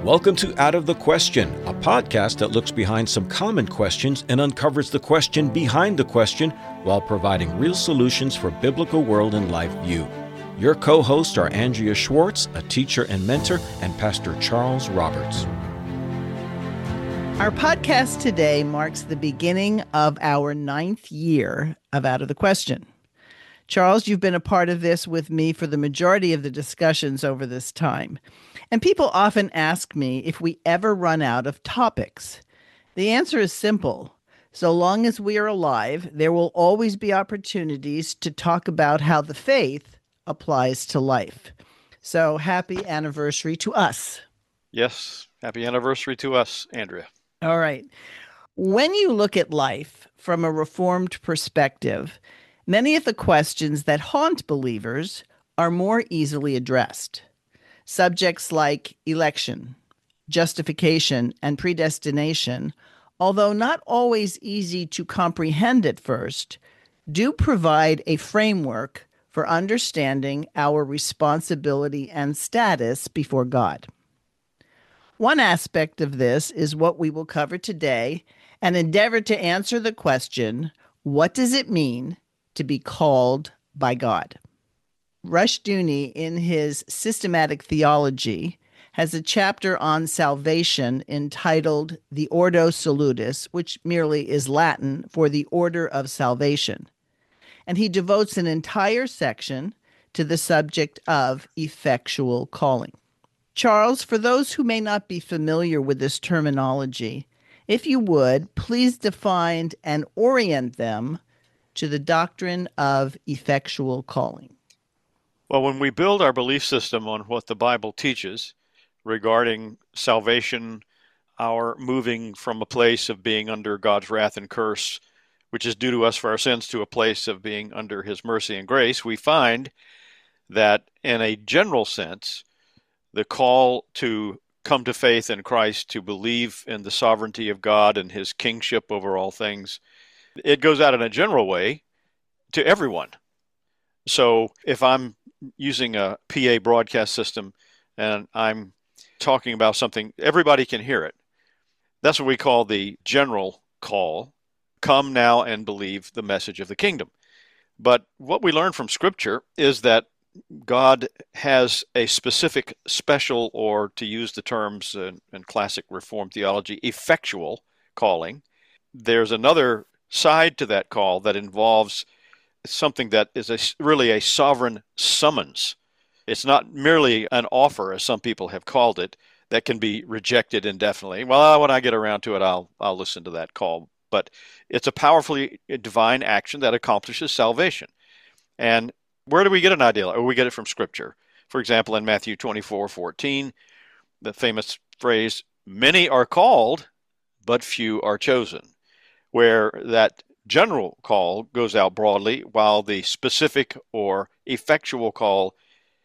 Welcome to Out of the Question, a podcast that looks behind some common questions and uncovers the question behind the question while providing real solutions for biblical world and life view. Your co-hosts are Andrea Schwartz, a teacher and mentor, and Pastor Charles Roberts. Our podcast today marks the beginning of our 9th year of Out of the Question. Charles, you've been a part of this with me for the majority of the discussions over this time. And people often ask me if we ever run out of topics. The answer is simple. So long as we are alive, there will always be opportunities to talk about how the faith applies to life. So happy anniversary to us. Yes, happy anniversary to us, Andrea. All right. When you look at life from a Reformed perspective, many of the questions that haunt believers are more easily addressed. Subjects like election, justification, and predestination, although not always easy to comprehend at first, do provide a framework for understanding our responsibility and status before God. One aspect of this is what we will cover today, and endeavor to answer the question, what does it mean to be called by God? Rushdoony, in his Systematic Theology, has a chapter on salvation entitled The Ordo Salutis, which merely is Latin for the order of salvation. And he devotes an entire section to the subject of effectual calling. Charles, for those who may not be familiar with this terminology, if you would, please define and orient them to the doctrine of effectual calling. Well, when we build our belief system on what the Bible teaches regarding salvation, our moving from a place of being under God's wrath and curse, which is due to us for our sins, to a place of being under His mercy and grace, we find that in a general sense, the call to come to faith in Christ, to believe in the sovereignty of God and His kingship over all things, it goes out in a general way to everyone. So if I'm using a PA broadcast system and I'm talking about something, everybody can hear it. That's what we call the general call. Come now and believe the message of the kingdom. But what we learn from Scripture is that God has a specific, special, or to use the terms in classic Reformed theology, effectual calling. There's another side to that call that involves something that is really a sovereign summons. It's not merely an offer, as some people have called it, that can be rejected indefinitely. Well, when I get around to it, I'll listen to that call. But it's a powerfully divine action that accomplishes salvation. And where do we get an idea? Or we get it from Scripture. For example, in Matthew 24:14, the famous phrase, "Many are called, but few are chosen," where that general call goes out broadly, while the specific or effectual call,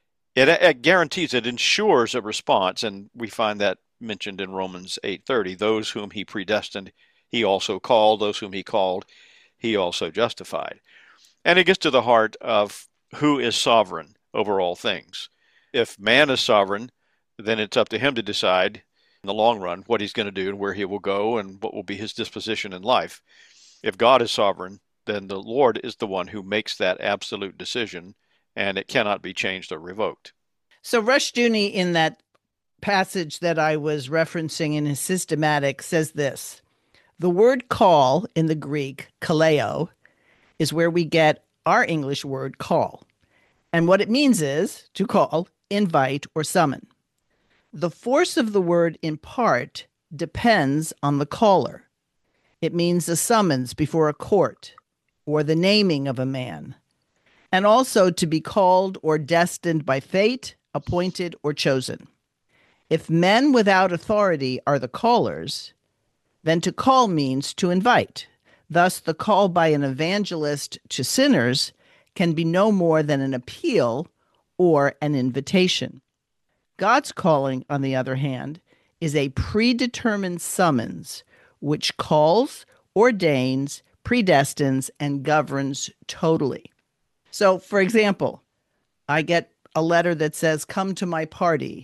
it guarantees, it ensures a response, and we find that mentioned in Romans 8:30. Those whom He predestined, He also called. Those whom He called, He also justified. And it gets to the heart of who is sovereign over all things. If man is sovereign, then it's up to him to decide in the long run what he's going to do and where he will go and what will be his disposition in life. If God is sovereign, then the Lord is the one who makes that absolute decision, and it cannot be changed or revoked. So Rushdoony, in that passage that I was referencing in his Systematic, says this: the word call in the Greek, kaleo, is where we get our English word call. And what it means is to call, invite, or summon. The force of the word impart depends on the caller. It means a summons before a court, or the naming of a man, and also to be called or destined by fate, appointed, or chosen. If men without authority are the callers, then to call means to invite. Thus, the call by an evangelist to sinners can be no more than an appeal or an invitation. God's calling, on the other hand, is a predetermined summons which calls, ordains, predestines, and governs totally. So, for example, I get a letter that says, "Come to my party."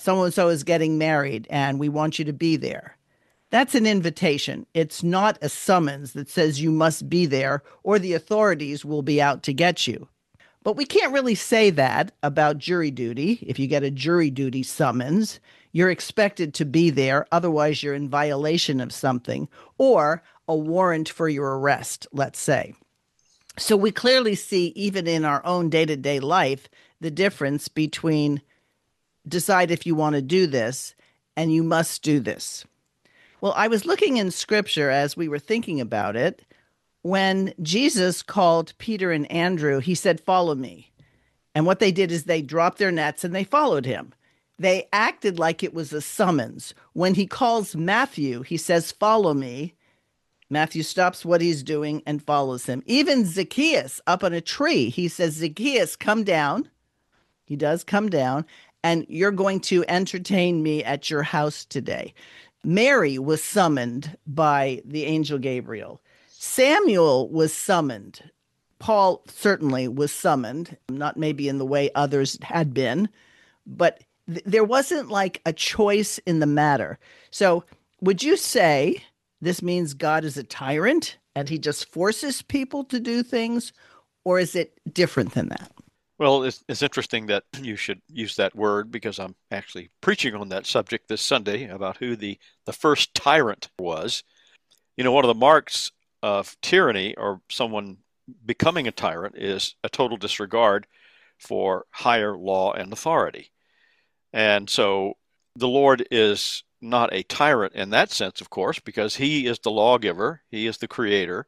so-and-so is getting married and we want you to be there. That's an invitation. It's not a summons that says you must be there or the authorities will be out to get you. But we can't really say that about jury duty. If you get a jury duty summons, you're expected to be there. Otherwise, you're in violation of something or a warrant for your arrest, let's say. So we clearly see, even in our own day-to-day life, the difference between decide if you want to do this and you must do this. Well, I was looking in scripture as we were thinking about it. When Jesus called Peter and Andrew, he said, "Follow me." And what they did is they dropped their nets and they followed him. They acted like it was a summons. When he calls Matthew, he says, "Follow me." Matthew stops what he's doing and follows him. Even Zacchaeus up on a tree, he says, "Zacchaeus, come down." He does come down, and you're going to entertain me at your house today. Mary was summoned by the angel Gabriel. Samuel was summoned. Paul certainly was summoned, not maybe in the way others had been, but there wasn't like a choice in the matter. So would you say this means God is a tyrant and he just forces people to do things, or is it different than that? Well, it's interesting that you should use that word because I'm actually preaching on that subject this Sunday about who the first tyrant was. You know, one of the marks of tyranny or someone becoming a tyrant is a total disregard for higher law and authority. And so the Lord is not a tyrant in that sense, of course, because he is the lawgiver, he is the creator.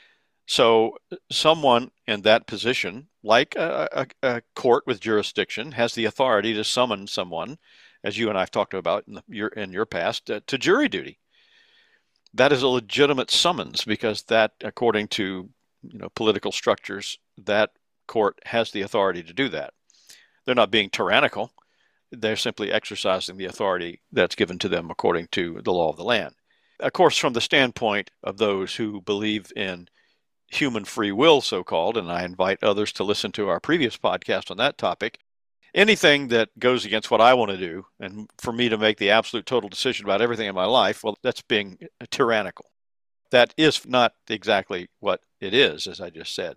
So someone in that position, like a court with jurisdiction, has the authority to summon someone, as you and I have talked about in your past, to jury duty. That is a legitimate summons because that, according to political structures, that court has the authority to do that. They're not being tyrannical. They're simply exercising the authority that's given to them according to the law of the land. Of course, from the standpoint of those who believe in human free will, so-called, and I invite others to listen to our previous podcast on that topic, anything that goes against what I want to do, and for me to make the absolute total decision about everything in my life, well, that's being tyrannical. That is not exactly what it is, as I just said.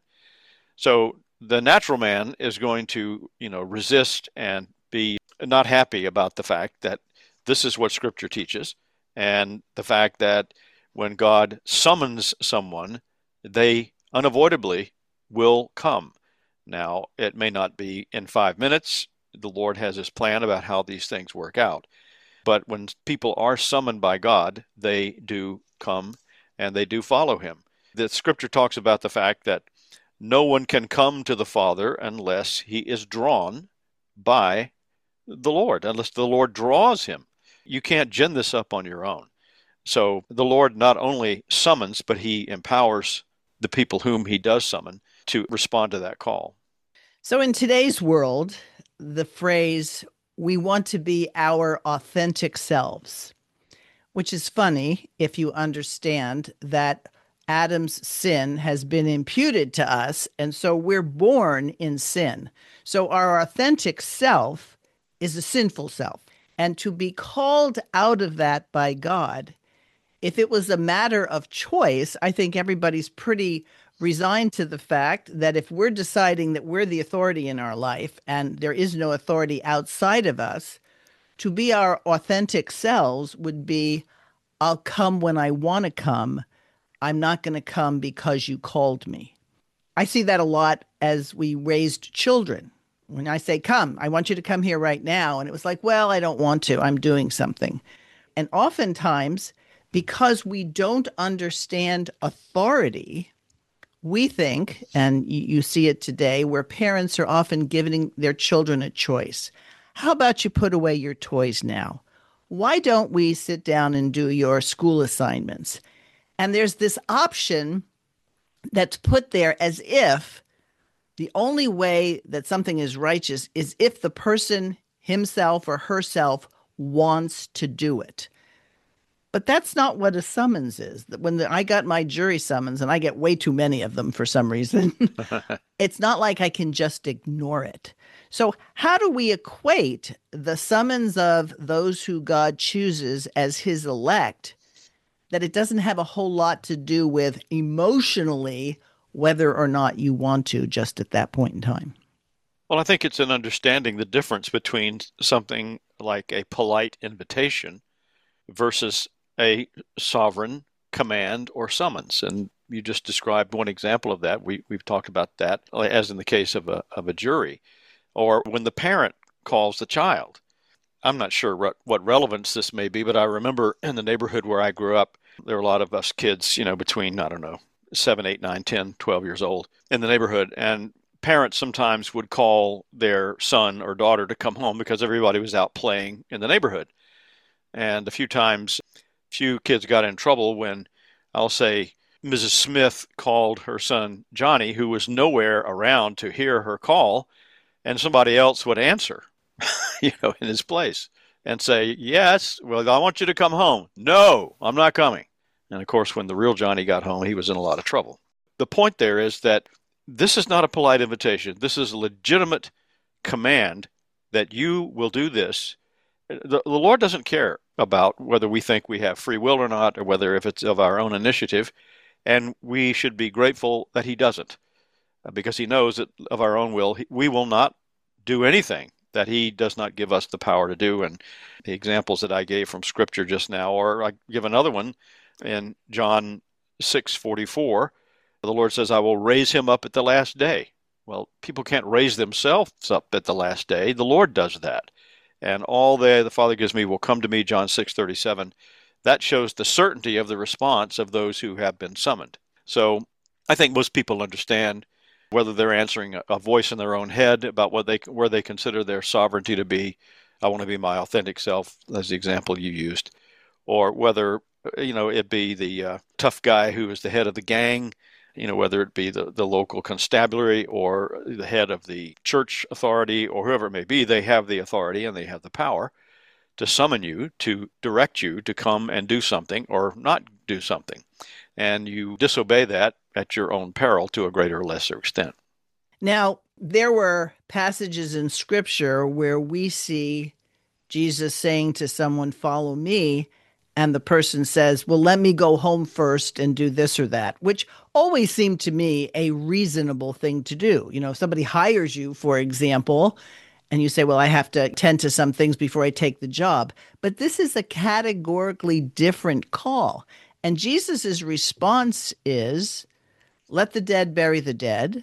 So the natural man is going to, resist and be not happy about the fact that this is what Scripture teaches, and the fact that when God summons someone, they unavoidably will come. Now, it may not be in 5 minutes. The Lord has his plan about how these things work out. But when people are summoned by God, they do come and they do follow him. The Scripture talks about the fact that no one can come to the Father unless he is drawn by the Lord, unless the Lord draws him. You can't gin this up on your own. So the Lord not only summons, but he empowers the people whom he does summon to respond to that call. So in today's world, the phrase, "we want to be our authentic selves," which is funny if you understand that Adam's sin has been imputed to us, and so we're born in sin. So our authentic self is a sinful self. And to be called out of that by God, if it was a matter of choice, I think everybody's pretty resigned to the fact that if we're deciding that we're the authority in our life and there is no authority outside of us, to be our authentic selves would be, I'll come when I want to come. I'm not going to come because you called me. I see that a lot as we raised children. When I say, come, I want you to come here right now. And it was like, well, I don't want to. I'm doing something. And oftentimes, because we don't understand authority, we think, and you see it today, where parents are often giving their children a choice. How about you put away your toys now? Why don't we sit down and do your school assignments? And there's this option that's put there as if the only way that something is righteous is if the person himself or herself wants to do it. But that's not what a summons is. When I got my jury summons, and I get way too many of them for some reason, it's not like I can just ignore it. So, how do we equate the summons of those who God chooses as his elect, that it doesn't have a whole lot to do with emotionally whether or not you want to just at that point in time? Well, I think it's in understanding the difference between something like a polite invitation versus a sovereign command or summons. And you just described one example of that. We've talked about that, as in the case of a jury, or when the parent calls the child. I'm not sure what relevance this may be, but I remember in the neighborhood where I grew up, there were a lot of us kids, between, I don't know, 7, 8, 9, 10, 12 years old in the neighborhood. And parents sometimes would call their son or daughter to come home because everybody was out playing in the neighborhood. And a few times, few kids got in trouble when, I'll say, Mrs. Smith called her son Johnny, who was nowhere around to hear her call, and somebody else would answer, in his place and say, yes, well, I want you to come home. No, I'm not coming. And of course, when the real Johnny got home, he was in a lot of trouble. The point there is that this is not a polite invitation. This is a legitimate command that you will do this. The Lord doesn't care about whether we think we have free will or not, or whether if it's of our own initiative. And we should be grateful that he doesn't, because he knows that of our own will, we will not do anything that he does not give us the power to do. And the examples that I gave from Scripture just now, or I give another one in John 6:44, the Lord says, I will raise him up at the last day. Well, people can't raise themselves up at the last day. The Lord does that. And all the Father gives me will come to me, John 6:37. That shows the certainty of the response of those who have been summoned. So I think most people understand whether they're answering a voice in their own head about where they consider their sovereignty to be. I want to be my authentic self, as the example you used, or whether it be the tough guy who is the head of the gang, whether it be the local constabulary or the head of the church authority or whoever it may be. They have the authority and they have the power to summon you, to direct you to come and do something or not do something. And you disobey that at your own peril to a greater or lesser extent. Now, there were passages in Scripture where we see Jesus saying to someone, follow me, and the person says, well, let me go home first and do this or that, which always seemed to me a reasonable thing to do. If somebody hires you, for example, and you say, well, I have to attend to some things before I take the job. But this is a categorically different call. And Jesus's response is, let the dead bury the dead.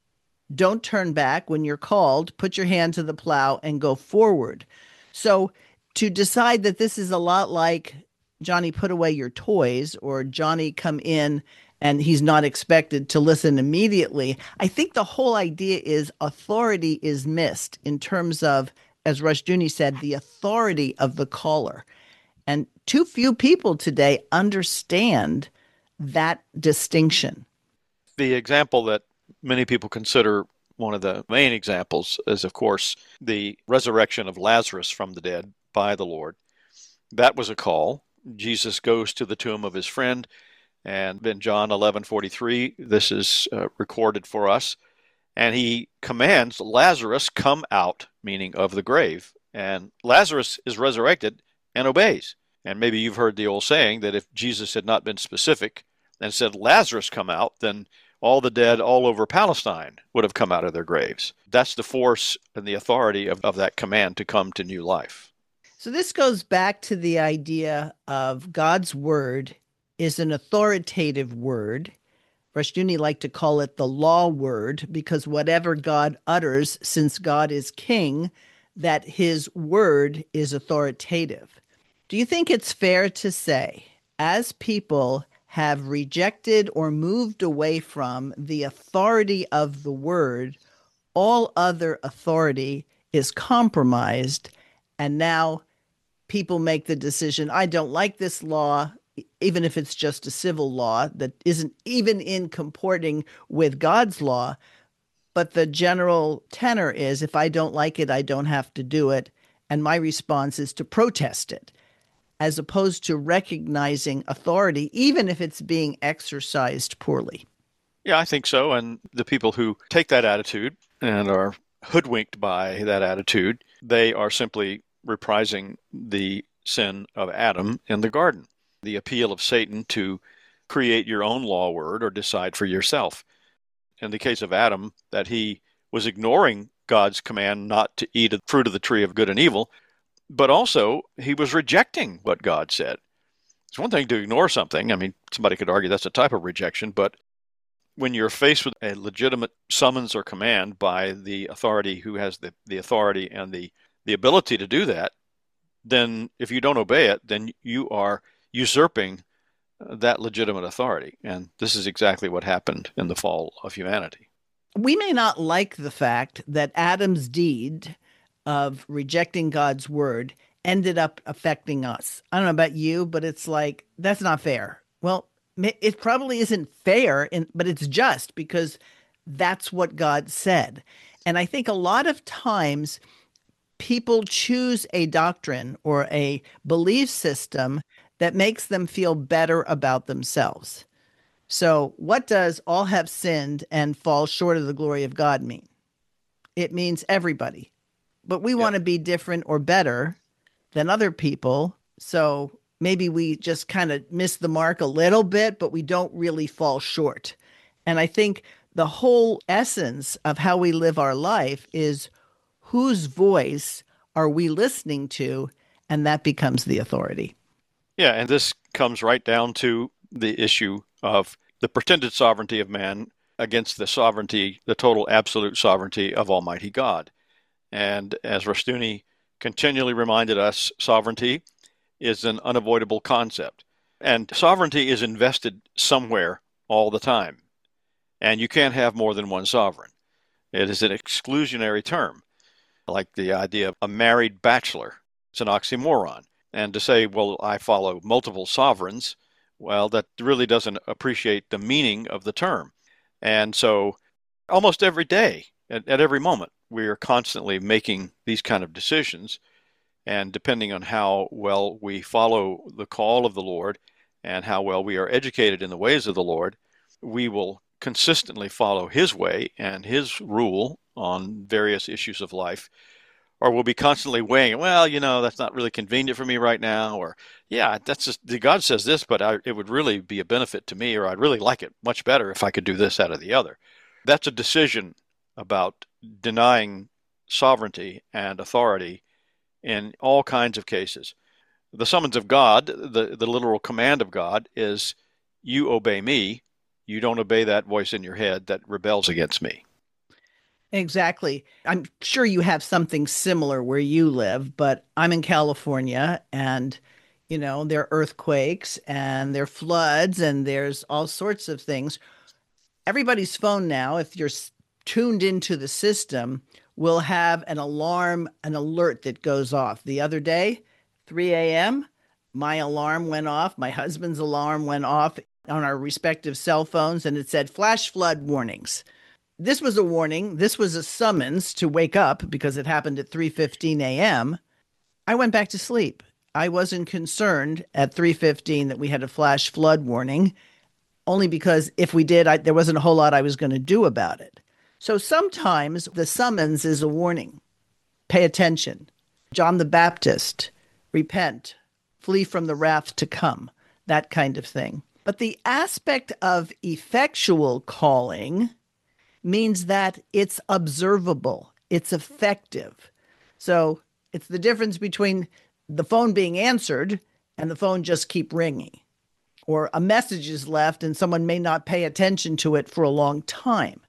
Don't turn back when you're called. Put your hand to the plow and go forward. So to decide that this is a lot like Johnny, put away your toys, or Johnny, come in, and he's not expected to listen immediately, I think the whole idea is authority is missed in terms of, as Rushdoony said, the authority of the caller. And too few people today understand that distinction. The example that many people consider one of the main examples is, of course, the resurrection of Lazarus from the dead by the Lord. That was a call. Jesus goes to the tomb of his friend, and in John 11:43, this is recorded for us, and he commands Lazarus, come out, meaning of the grave. And Lazarus is resurrected and obeys. And maybe you've heard the old saying that if Jesus had not been specific and said, Lazarus, come out, then all the dead all over Palestine would have come out of their graves. That's the force and the authority of that command to come to new life. So this goes back to the idea of God's word is an authoritative word. Rushdoony liked to call it the law word, because whatever God utters, since God is king, that his word is authoritative. Do you think it's fair to say, as people have rejected or moved away from the authority of the word, all other authority is compromised, and now people make the decision, I don't like this law, even if it's just a civil law that isn't even in comporting with God's law, but the general tenor is, if I don't like it, I don't have to do it, and my response is to protest it, as opposed to recognizing authority, even if it's being exercised poorly. Yeah, I think so. And the people who take that attitude and are hoodwinked by that attitude. They are simply reprising the sin of Adam in the garden, the appeal of Satan to create your own law word or decide for yourself. In the case of Adam, that he was ignoring God's command not to eat of the fruit of the tree of good and evil, but also he was rejecting what God said. It's one thing to ignore something. I mean, somebody could argue that's a type of rejection, but when you're faced with a legitimate summons or command by the authority who has the authority and the ability to do that, then if you don't obey it, then you are usurping that legitimate authority. And this is exactly what happened in the fall of humanity. We may not like the fact that Adam's deed of rejecting God's word ended up affecting us. I don't know about you, but it's like, that's not fair. Well, it probably isn't fair, but it's just because that's what God said. And I think a lot of times people choose a doctrine or a belief system that makes them feel better about themselves. So what does all have sinned and fall short of the glory of God mean? It means everybody. But we want to be different or better than other people. So maybe we just kind of miss the mark a little bit, but we don't really fall short. And I think the whole essence of how we live our life is whose voice are we listening to? And that becomes the authority. Yeah, and this comes right down to the issue of the pretended sovereignty of man against the sovereignty, the total absolute sovereignty of Almighty God. And as Rushdoony continually reminded us, sovereignty is an unavoidable concept. And sovereignty is invested somewhere all the time. And you can't have more than one sovereign. It is an exclusionary term, like the idea of a married bachelor. It's an oxymoron. And to say, well, I follow multiple sovereigns, well, that really doesn't appreciate the meaning of the term. And so almost every day, at every moment, we are constantly making these kind of decisions. And depending on how well we follow the call of the Lord and how well we are educated in the ways of the Lord, we will consistently follow his way and his rule on various issues of life. Or we'll be constantly weighing, well, that's not really convenient for me right now. Or, yeah, that's just, God says this, but it would really be a benefit to me, or I'd really like it much better if I could do this out of the other. That's a decision about denying sovereignty and authority in all kinds of cases. The summons of God, the literal command of God is, you obey me. You don't obey that voice in your head that rebels against me. Exactly. I'm sure you have something similar where you live, but I'm in California and, there are earthquakes and there are floods and there's all sorts of things. Everybody's phone now, if you're tuned into the system, will have an alarm, an alert that goes off. The other day, 3 a.m., my alarm went off. My husband's alarm went off on our respective cell phones, and it said flash flood warnings. This was a warning. This was a summons to wake up because it happened at 3:15 a.m. I went back to sleep. I wasn't concerned at 3:15 that we had a flash flood warning, only because if we did, there wasn't a whole lot I was going to do about it. So sometimes the summons is a warning. Pay attention. John the Baptist, repent, flee from the wrath to come, that kind of thing. But the aspect of effectual calling means that it's observable, it's effective. So it's the difference between the phone being answered and the phone just keep ringing, or a message is left and someone may not pay attention to it for a long time.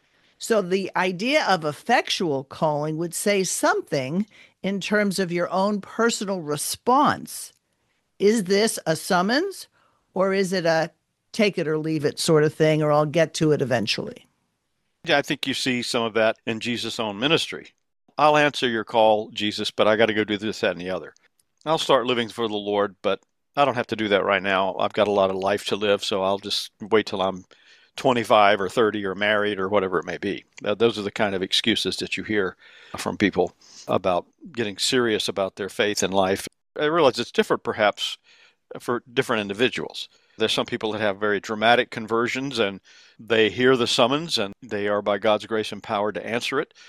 So the idea of effectual calling would say something in terms of your own personal response. Is this a summons, or is it a take it or leave it sort of thing, or I'll get to it eventually? Yeah, I think you see some of that in Jesus' own ministry. I'll answer your call, Jesus, but I got to go do this, that, and the other. I'll start living for the Lord, but I don't have to do that right now. I've got a lot of life to live, so I'll just wait till I'm 25 or 30 or married or whatever it may be. Those are the kind of excuses that you hear from people about getting serious about their faith and life. I realize it's different perhaps for different individuals. There's some people that have very dramatic conversions and they hear the summons and they are by God's grace empowered to answer it.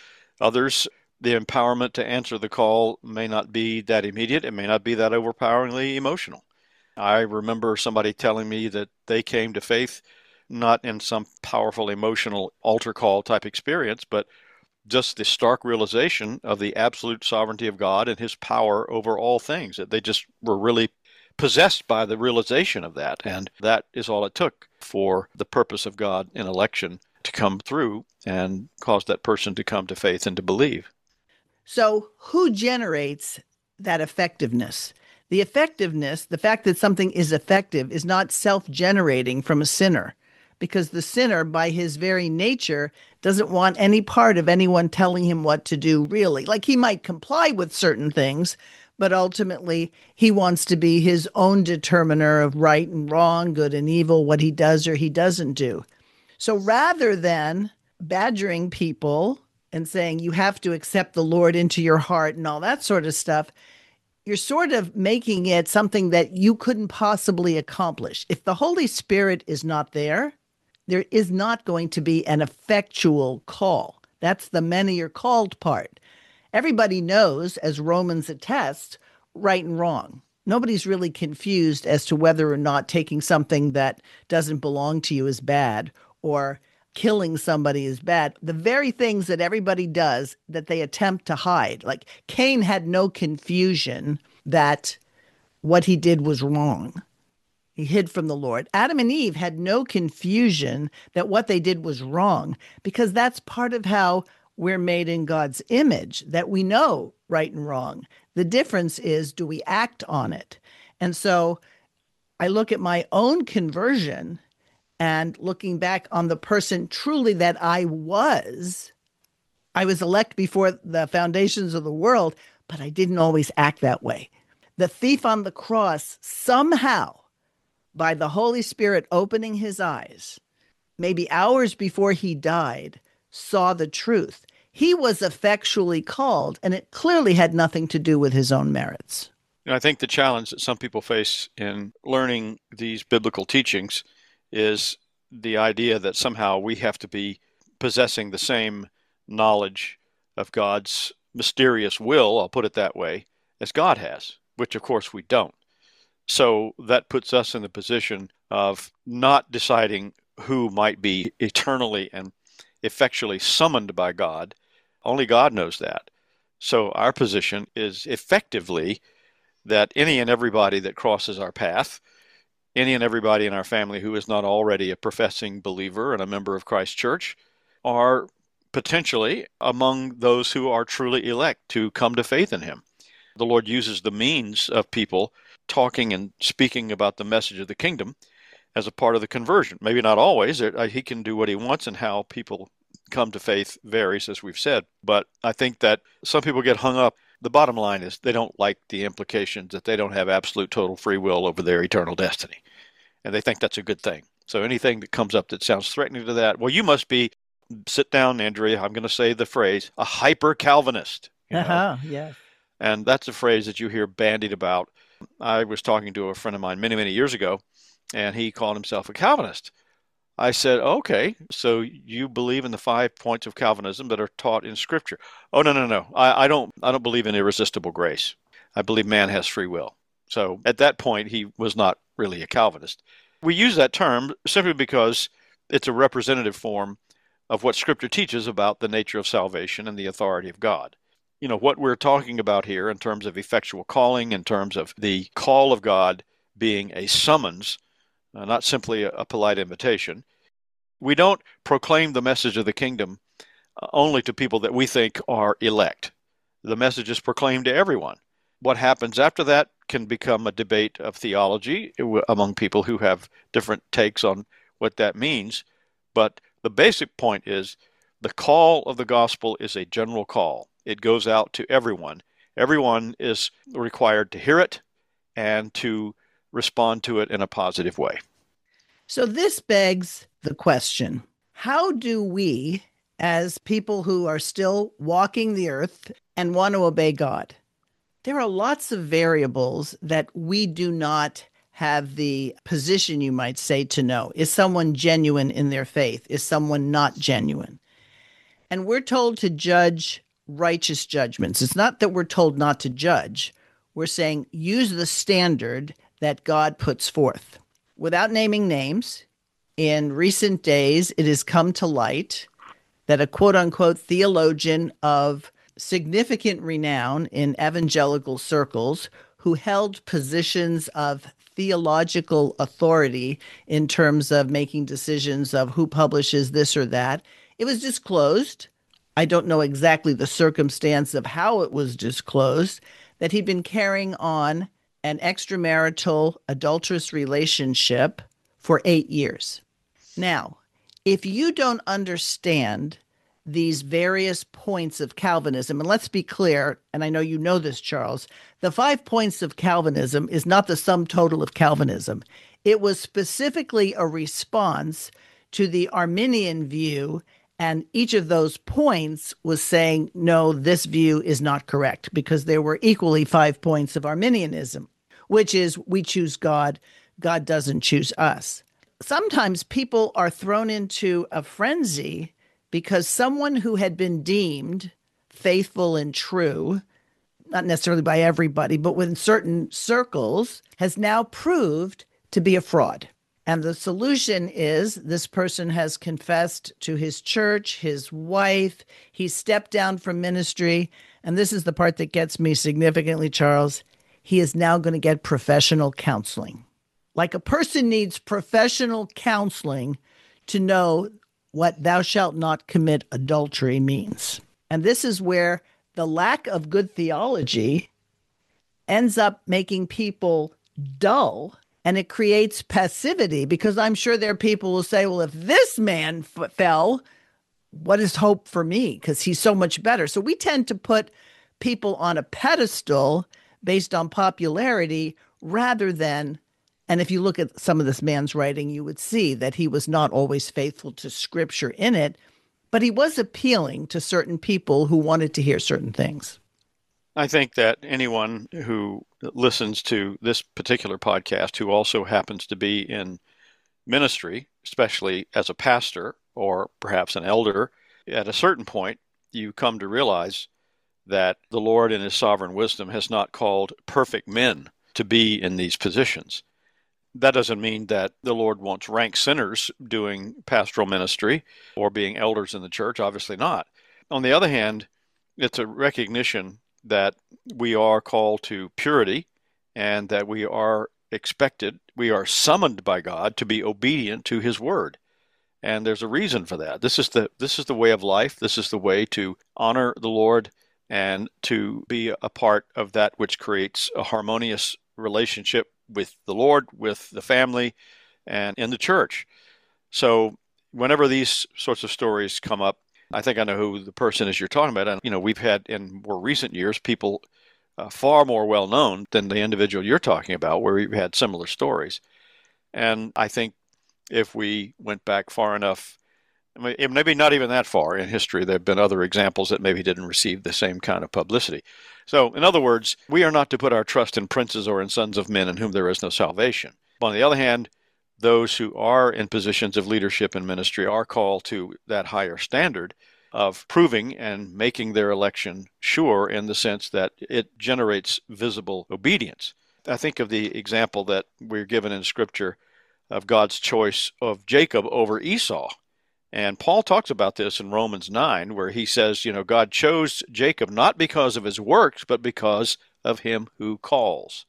Others, the empowerment to answer the call may not be that immediate. It may not be that overpoweringly emotional. I remember somebody telling me that they came to faith not in some powerful emotional altar call type experience, but just the stark realization of the absolute sovereignty of God and his power over all things. That they just were really possessed by the realization of that. And that is all it took for the purpose of God in election to come through and cause that person to come to faith and to believe. So who generates that effectiveness? The effectiveness, the fact that something is effective, is not self-generating from a sinner, because the sinner, by his very nature, doesn't want any part of anyone telling him what to do, really. Like, he might comply with certain things, but ultimately he wants to be his own determiner of right and wrong, good and evil, what he does or he doesn't do. So rather than badgering people and saying you have to accept the Lord into your heart and all that sort of stuff, you're sort of making it something that you couldn't possibly accomplish. If the Holy Spirit is not there, there is not going to be an effectual call. That's the many are called part. Everybody knows, as Romans attests, right and wrong. Nobody's really confused as to whether or not taking something that doesn't belong to you is bad or killing somebody is bad. The very things that everybody does that they attempt to hide. Like, Cain had no confusion that what he did was wrong. He hid from the Lord. Adam and Eve had no confusion that what they did was wrong, because that's part of how we're made in God's image, that we know right and wrong. The difference is, do we act on it? And so I look at my own conversion and looking back on the person truly that I was elect before the foundations of the world, but I didn't always act that way. The thief on the cross, somehow, by the Holy Spirit opening his eyes, maybe hours before he died, saw the truth. He was effectually called, and it clearly had nothing to do with his own merits. I think the challenge that some people face in learning these biblical teachings is the idea that somehow we have to be possessing the same knowledge of God's mysterious will, I'll put it that way, as God has, which of course we don't. So that puts us in the position of not deciding who might be eternally and effectually summoned by God. Only God knows that. So our position is effectively that any and everybody that crosses our path, any and everybody in our family who is not already a professing believer and a member of Christ's church, are potentially among those who are truly elect to come to faith in him. The Lord uses the means of people talking and speaking about the message of the kingdom as a part of the conversion. Maybe not always. He can do what he wants, and how people come to faith varies, as we've said. But I think that some people get hung up. The bottom line is they don't like the implications that they don't have absolute total free will over their eternal destiny. And they think that's a good thing. So anything that comes up that sounds threatening to that, well, you must be, sit down, Andrea, I'm going to say the phrase, a hyper-Calvinist. Yes. And that's a phrase that you hear bandied about. I was talking to a friend of mine many, many years ago, and he called himself a Calvinist. I said, okay, so you believe in the 5 points of Calvinism that are taught in Scripture. Oh, no. I don't believe in irresistible grace. I believe man has free will. So at that point, he was not really a Calvinist. We use that term simply because it's a representative form of what Scripture teaches about the nature of salvation and the authority of God. You know, what we're talking about here in terms of effectual calling, in terms of the call of God being a summons, not simply a polite invitation. We don't proclaim the message of the kingdom only to people that we think are elect. The message is proclaimed to everyone. What happens after that can become a debate of theology among people who have different takes on what that means. But the basic point is the call of the gospel is a general call. It goes out to everyone. Everyone is required to hear it and to respond to it in a positive way. So this begs the question, how do we, as people who are still walking the earth and want to obey God, there are lots of variables that we do not have the position, you might say, to know. Is someone genuine in their faith? Is someone not genuine? And we're told to judge righteous judgments. It's not that we're told not to judge. We're saying use the standard that God puts forth. Without naming names, in recent days, it has come to light that a quote-unquote theologian of significant renown in evangelical circles who held positions of theological authority in terms of making decisions of who publishes this or that, it was disclosed. I don't know exactly the circumstance of how it was disclosed, that he'd been carrying on an extramarital adulterous relationship for 8 years. Now, if you don't understand these various points of Calvinism, and let's be clear, and I know you know this, Charles, the 5 points of Calvinism is not the sum total of Calvinism. It was specifically a response to the Arminian view, and each of those points was saying, no, this view is not correct, because there were equally 5 points of Arminianism, which is we choose God, God doesn't choose us. Sometimes people are thrown into a frenzy because someone who had been deemed faithful and true, not necessarily by everybody, but within certain circles, has now proved to be a fraud. And the solution is this person has confessed to his church, his wife, he stepped down from ministry, and this is the part that gets me significantly, Charles, he is now going to get professional counseling. Like a person needs professional counseling to know what thou shalt not commit adultery means. And this is where the lack of good theology ends up making people dull, and it creates passivity, because I'm sure there are people who will say, well, if this man fell, what is hope for me? Because he's so much better. So we tend to put people on a pedestal based on popularity rather than, and if you look at some of this man's writing, you would see that he was not always faithful to scripture in it, but he was appealing to certain people who wanted to hear certain things. I think that anyone who listens to this particular podcast who also happens to be in ministry, especially as a pastor or perhaps an elder, at a certain point, you come to realize that the Lord in his sovereign wisdom has not called perfect men to be in these positions. That doesn't mean that the Lord wants rank sinners doing pastoral ministry or being elders in the church. Obviously not. On the other hand, it's a recognition that we are called to purity and that we are expected, we are summoned by God to be obedient to his word. And there's a reason for that. This is the way of life. This is the way to honor the Lord and to be a part of that which creates a harmonious relationship with the Lord, with the family, and in the church. So whenever these sorts of stories come up, I think I know who the person is you're talking about. And, we've had in more recent years people far more well-known than the individual you're talking about, where we've had similar stories. And I think if we went back far enough, maybe not even that far in history, there have been other examples that maybe didn't receive the same kind of publicity. So, in other words, we are not to put our trust in princes or in sons of men in whom there is no salvation. But on the other hand, those who are in positions of leadership and ministry are called to that higher standard of proving and making their election sure in the sense that it generates visible obedience. I think of the example that we're given in Scripture of God's choice of Jacob over Esau. And Paul talks about this in Romans 9, where he says, God chose Jacob not because of his works, but because of him who calls.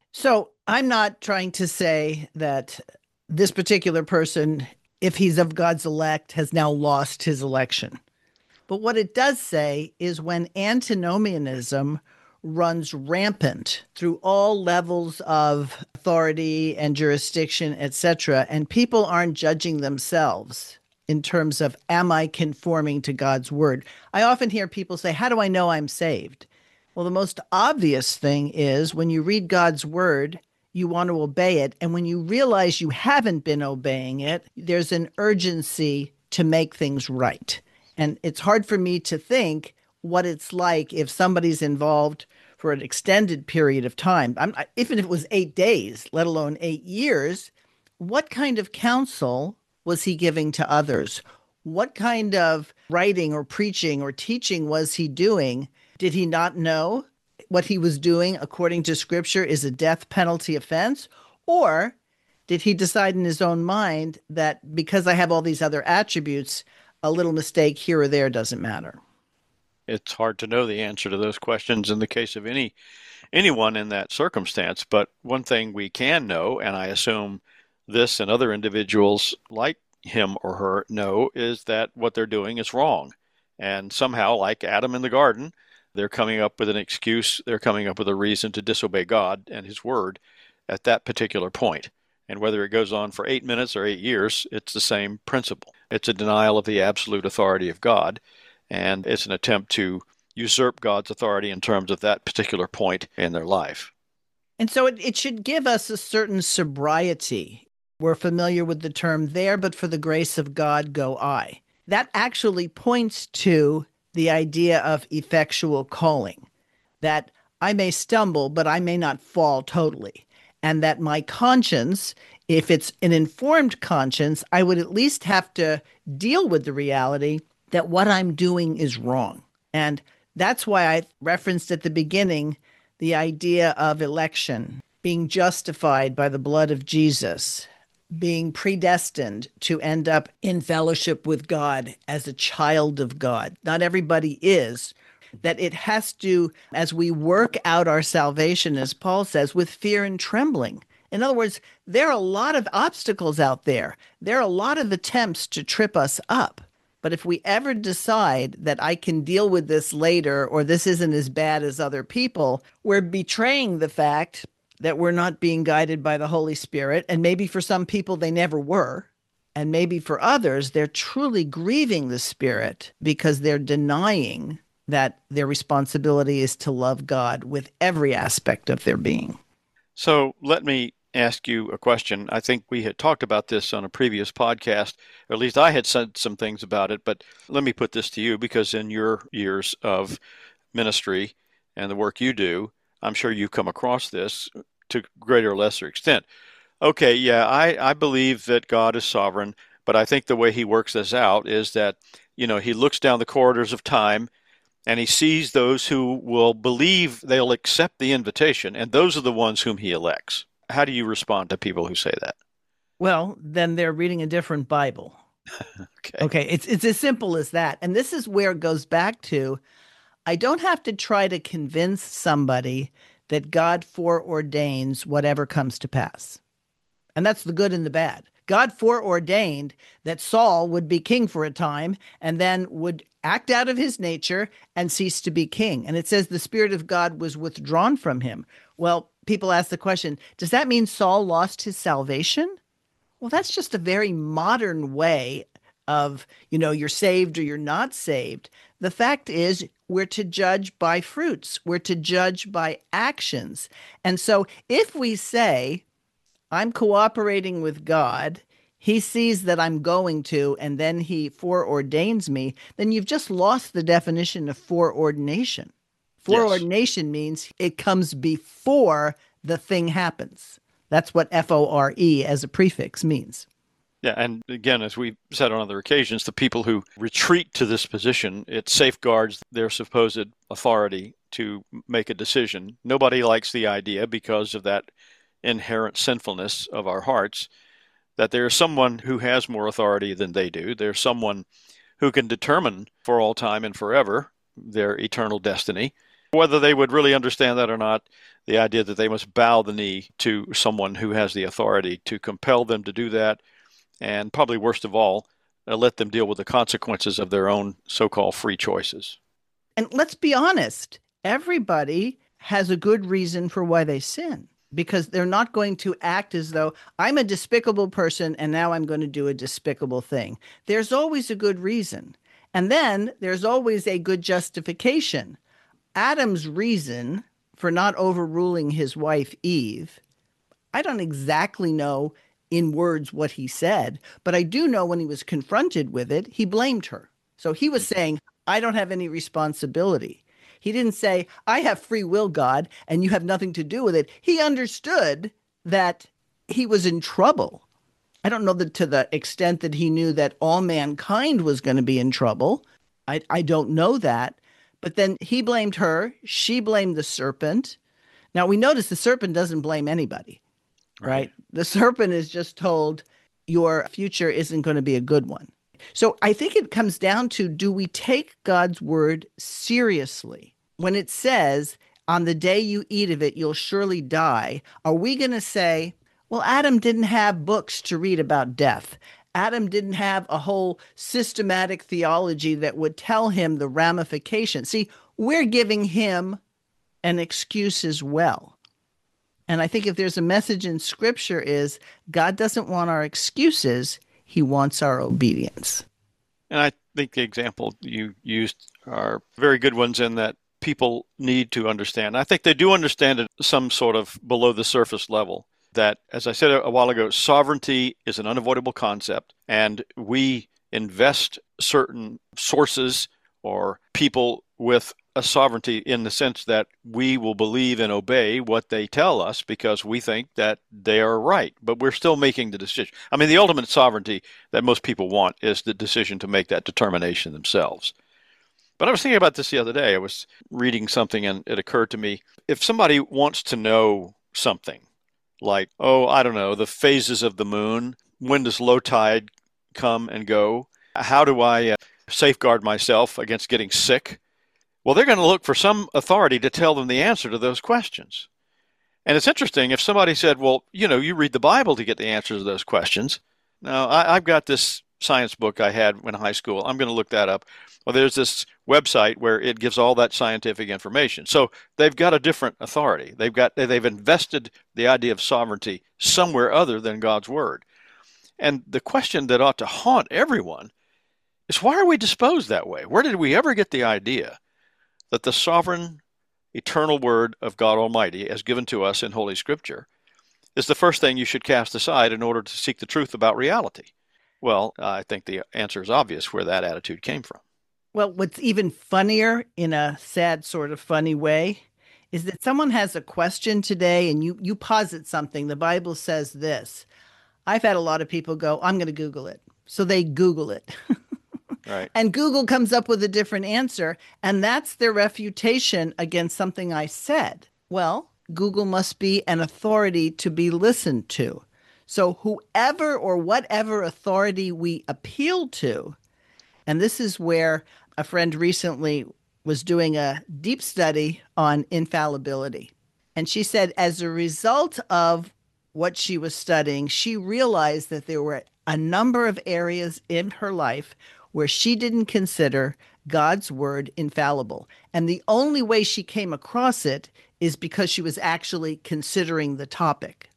So I'm not trying to say that this particular person, if he's of God's elect, has now lost his election. But what it does say is when antinomianism runs rampant through all levels of authority and jurisdiction, etc., and people aren't judging themselves in terms of, am I conforming to God's word? I often hear people say, how do I know I'm saved? Well, the most obvious thing is when you read God's word, you want to obey it. And when you realize you haven't been obeying it, there's an urgency to make things right. And it's hard for me to think what it's like if somebody's involved for an extended period of time. Even if it was 8 days, let alone 8 years, what kind of counsel was he giving to others? What kind of writing or preaching or teaching was he doing? Did he not know what he was doing according to scripture is a death penalty offense? Or did he decide in his own mind that because I have all these other attributes, a little mistake here or there doesn't matter? It's hard to know the answer to those questions in the case of anyone in that circumstance. But one thing we can know, and I assume this and other individuals like him or her know, is that what they're doing is wrong. And somehow, like Adam in the garden, they're coming up with an excuse, they're coming up with a reason to disobey God and his word at that particular point. And whether it goes on for 8 minutes or 8 years, it's the same principle. It's a denial of the absolute authority of God, and it's an attempt to usurp God's authority in terms of that particular point in their life. And so it should give us a certain sobriety. We're familiar with the term there, but for the grace of God go I. That actually points to the idea of effectual calling, that I may stumble, but I may not fall totally. And that my conscience, if it's an informed conscience, I would at least have to deal with the reality that what I'm doing is wrong. And that's why I referenced at the beginning the idea of election, being justified by the blood of Jesus, being predestined to end up in fellowship with God as a child of God. Not everybody is. That it has to, as we work out our salvation, as Paul says, with fear and trembling. In other words, there are a lot of obstacles out there. There are a lot of attempts to trip us up. But if we ever decide that I can deal with this later, or this isn't as bad as other people, we're betraying the fact that we're not being guided by the Holy Spirit. And maybe for some people, they never were. And maybe for others, they're truly grieving the Spirit because they're denying that their responsibility is to love God with every aspect of their being. So let me ask you a question. I think we had talked about this on a previous podcast, or at least I had said some things about it, but let me put this to you, because in your years of ministry and the work you do, I'm sure you've come across this to greater or lesser extent. Okay, yeah, I believe that God is sovereign, but I think the way he works this out is that, he looks down the corridors of time and he sees those who will believe, they'll accept the invitation, and those are the ones whom he elects. How do you respond to people who say that? Well, then they're reading a different Bible. Okay, it's as simple as that. And this is where it goes back to, I don't have to try to convince somebody that God foreordains whatever comes to pass. And that's the good and the bad. God foreordained that Saul would be king for a time and then would act out of his nature and cease to be king. And it says the Spirit of God was withdrawn from him. Well, people ask the question, does that mean Saul lost his salvation? Well, that's just a very modern way of, you're saved or you're not saved. The fact is, we're to judge by fruits. We're to judge by actions. And so if we say, I'm cooperating with God, he sees that I'm going to, and then he foreordains me, then you've just lost the definition of foreordination. Foreordination means it comes before the thing happens. That's what FORE as a prefix means. Yeah, and again, as we've said on other occasions, the people who retreat to this position, it safeguards their supposed authority to make a decision. Nobody likes the idea, because of that inherent sinfulness of our hearts, that there's someone who has more authority than they do. There's someone who can determine for all time and forever their eternal destiny. Whether they would really understand that or not, the idea that they must bow the knee to someone who has the authority to compel them to do that, and probably worst of all, let them deal with the consequences of their own so-called free choices. And let's be honest, everybody has a good reason for why they sin, because they're not going to act as though I'm a despicable person and now I'm going to do a despicable thing. There's always a good reason. And then there's always a good justification. Adam's reason for not overruling his wife Eve, I don't exactly know in words what he said, but I do know when he was confronted with it, he blamed her. So he was saying, I don't have any responsibility. He didn't say, I have free will, God, and you have nothing to do with it. He understood that he was in trouble. I don't know that to the extent that he knew that all mankind was going to be in trouble. I don't know that. But then he blamed her. She blamed the serpent. Now we notice the serpent doesn't blame anybody, right? The serpent is just told your future isn't going to be a good one. So I think it comes down to, do we take God's word seriously? When it says, on the day you eat of it, you'll surely die, are we going to say, well, Adam didn't have books to read about death. Adam didn't have a whole systematic theology that would tell him the ramifications. See, we're giving him an excuse as well. And I think if there's a message in Scripture is God doesn't want our excuses, he wants our obedience. And I think the example you used are very good ones in that people need to understand. I think they do understand at some sort of below the surface level that, as I said a while ago, sovereignty is an unavoidable concept, and we invest certain sources or people with a sovereignty in the sense that we will believe and obey what they tell us because we think that they are right, but we're still making the decision. I mean, the ultimate sovereignty that most people want is the decision to make that determination themselves. But I was thinking about this the other day. I was reading something and it occurred to me, if somebody wants to know something, like, oh, I don't know, the phases of the moon, when does low tide come and go? How do I safeguard myself against getting sick? Well, they're going to look for some authority to tell them the answer to those questions. And it's interesting, if somebody said, well, you read the Bible to get the answers to those questions. Now, I've got this science book I had when in high school. I'm going to look that up. Well, there's this website where it gives all that scientific information. So they've got a different authority. They've invested the idea of sovereignty somewhere other than God's word. And the question that ought to haunt everyone is, why are we disposed that way? Where did we ever get the idea that the sovereign, eternal word of God Almighty, as given to us in Holy Scripture, is the first thing you should cast aside in order to seek the truth about reality? Well, I think the answer is obvious where that attitude came from. Well, what's even funnier, in a sad sort of funny way, is that someone has a question today and you posit something. The Bible says this. I've had a lot of people go, I'm going to Google it. So they Google it. Right. And Google comes up with a different answer. And that's their refutation against something I said. Well, Google must be an authority to be listened to. So whoever or whatever authority we appeal to, and this is where a friend recently was doing a deep study on infallibility. And she said, as a result of what she was studying, she realized that there were a number of areas in her life where she didn't consider God's word infallible. And the only way she came across it is because she was actually considering the topic.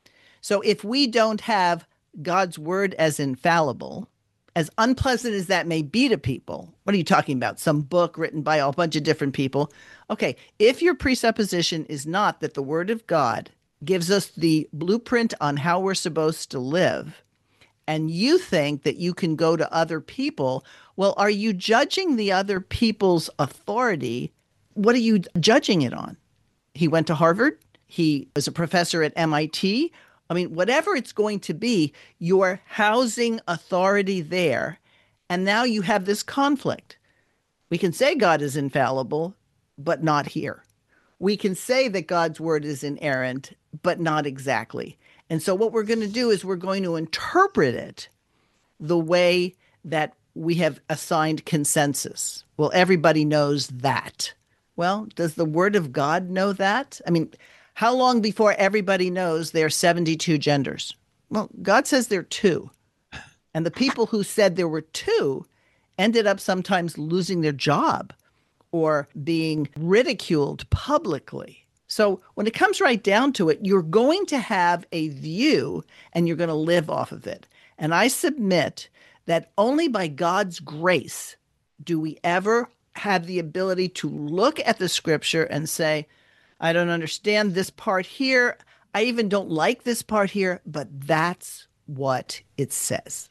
So if we don't have God's word as infallible, as unpleasant as that may be to people, what are you talking about? Some book written by a bunch of different people. Okay, if your presupposition is not that the word of God gives us the blueprint on how we're supposed to live, and you think that you can go to other people, well, are you judging the other people's authority? What are you judging it on? He went to Harvard. He was a professor at MIT. I mean, whatever it's going to be, you're housing authority there. And now you have this conflict. We can say God is infallible, but not here. We can say that God's word is inerrant, but not exactly. And so what we're going to do is we're going to interpret it the way that we have assigned consensus. Well, everybody knows that. Well, does the word of God know that? I mean, how long before everybody knows there are 72 genders? Well, God says there are 2. And the people who said there were 2 ended up sometimes losing their job or being ridiculed publicly. So when it comes right down to it, you're going to have a view and you're going to live off of it. And I submit that only by God's grace do we ever have the ability to look at the scripture and say, I don't understand this part here. I even don't like this part here, but that's what it says.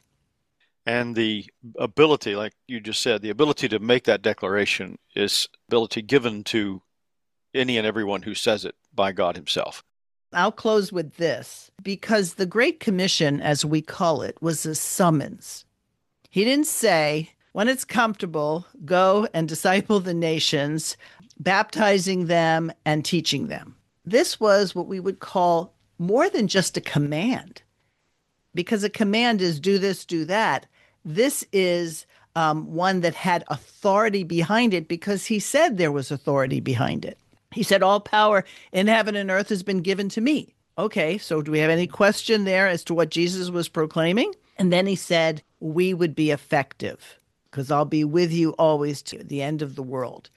And the ability, like you just said, the ability to make that declaration is ability given to any and everyone who says it by God himself. I'll close with this, because the Great Commission, as we call it, was a summons. He didn't say, when it's comfortable, go and disciple the nations, baptizing them and teaching them. This was what we would call more than just a command, because a command is do this, do that. This is one that had authority behind it, because he said there was authority behind it. He said, all power in heaven and earth has been given to me. Okay, so do we have any question there as to what Jesus was proclaiming? And then he said, we would be effective, because I'll be with you always to the end of the world.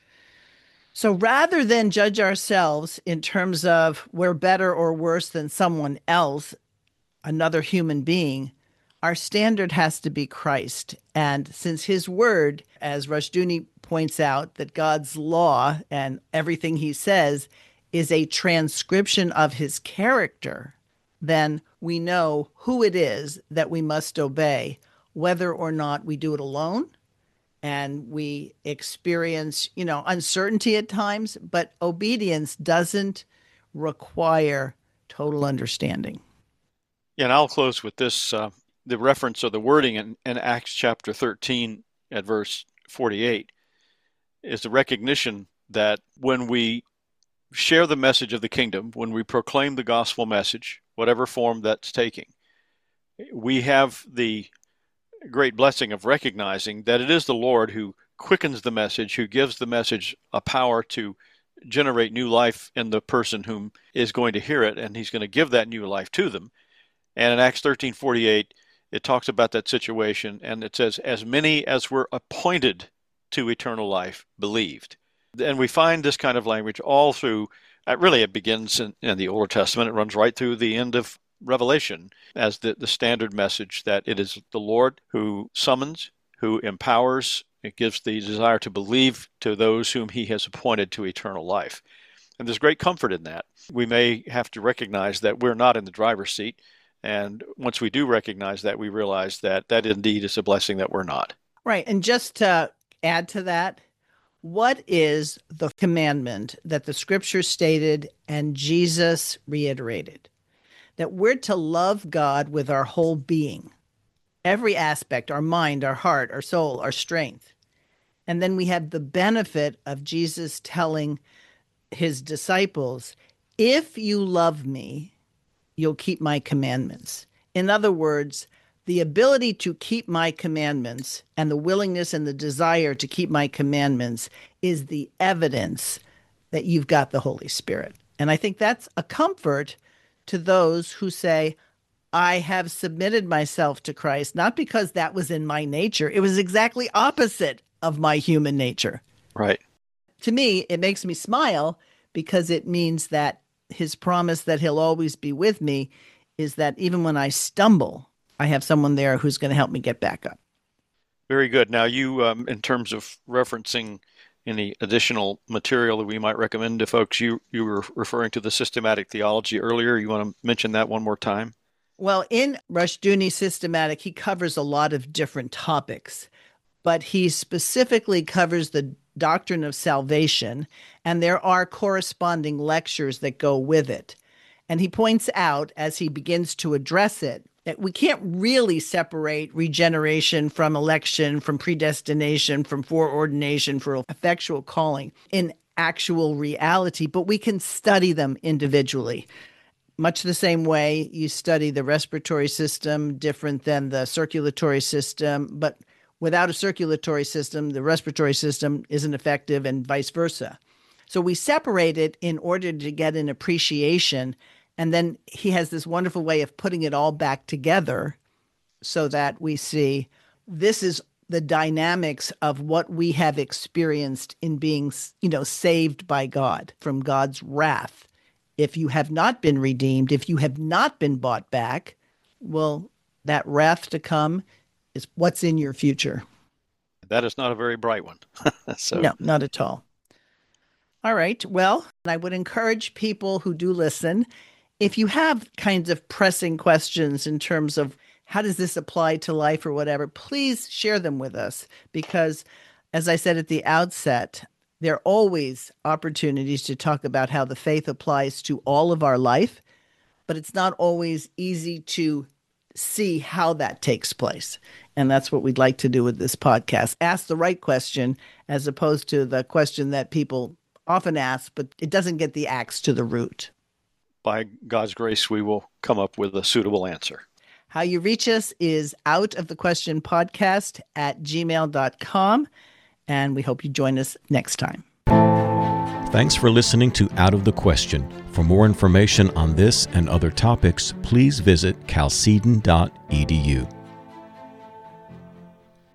So rather than judge ourselves in terms of we're better or worse than someone else, another human being, our standard has to be Christ. And since his word, as Rushdoony points out, that God's law and everything he says is a transcription of his character, then we know who it is that we must obey, whether or not we do it alone and we experience, uncertainty at times, but obedience doesn't require total understanding. Yeah, and I'll close with this. The reference or the wording in Acts chapter 13 at verse 48 is the recognition that when we share the message of the kingdom, when we proclaim the gospel message, whatever form that's taking, we have the great blessing of recognizing that it is the Lord who quickens the message, who gives the message a power to generate new life in the person whom is going to hear it, and he's going to give that new life to them. And in Acts 13:48, it talks about that situation, and it says, as many as were appointed to eternal life believed. And we find this kind of language all through, really it begins in the Old Testament, it runs right through the end of Revelation as the standard message that it is the Lord who summons, who empowers, it gives the desire to believe to those whom he has appointed to eternal life. And there's great comfort in that. We may have to recognize that we're not in the driver's seat. And once we do recognize that, we realize that that indeed is a blessing that we're not. Right. And just to add to that, what is the commandment that the scripture stated and Jesus reiterated? That we're to love God with our whole being, every aspect, our mind, our heart, our soul, our strength. And then we have the benefit of Jesus telling his disciples, if you love me, you'll keep my commandments. In other words, the ability to keep my commandments and the willingness and the desire to keep my commandments is the evidence that you've got the Holy Spirit. And I think that's a comfort to those who say, I have submitted myself to Christ, not because that was in my nature. It was exactly opposite of my human nature. Right. To me, it makes me smile because it means that his promise that he'll always be with me is that even when I stumble, I have someone there who's going to help me get back up. Very good. Now you, in terms of referencing any additional material that we might recommend to folks, you were referring to the systematic theology earlier. You want to mention that one more time? Well, in Rushdoony's systematic, he covers a lot of different topics, but he specifically covers the doctrine of salvation, and there are corresponding lectures that go with it. And he points out, as he begins to address it, that we can't really separate regeneration from election, from predestination, from foreordination for effectual calling in actual reality, but we can study them individually. Much the same way you study the respiratory system, different than the circulatory system, but without a circulatory system, the respiratory system isn't effective, and vice versa. So we separate it in order to get an appreciation. And then he has this wonderful way of putting it all back together so that we see this is the dynamics of what we have experienced in being, saved by God from God's wrath. If you have not been redeemed, if you have not been bought back, well, that wrath to come is what's in your future. That is not a very bright one. No, not at all. All right. Well, I would encourage people who do listen, if you have kinds of pressing questions in terms of how does this apply to life or whatever, please share them with us, because as I said at the outset, there are always opportunities to talk about how the faith applies to all of our life, but it's not always easy to see how that takes place. And that's what we'd like to do with this podcast. Ask the right question as opposed to the question that people often ask, but it doesn't get the axe to the root. By God's grace, we will come up with a suitable answer. How you reach us is outofthequestionpodcast@gmail.com. And we hope you join us next time. Thanks for listening to Out of the Question. For more information on this and other topics, please visit chalcedon.edu.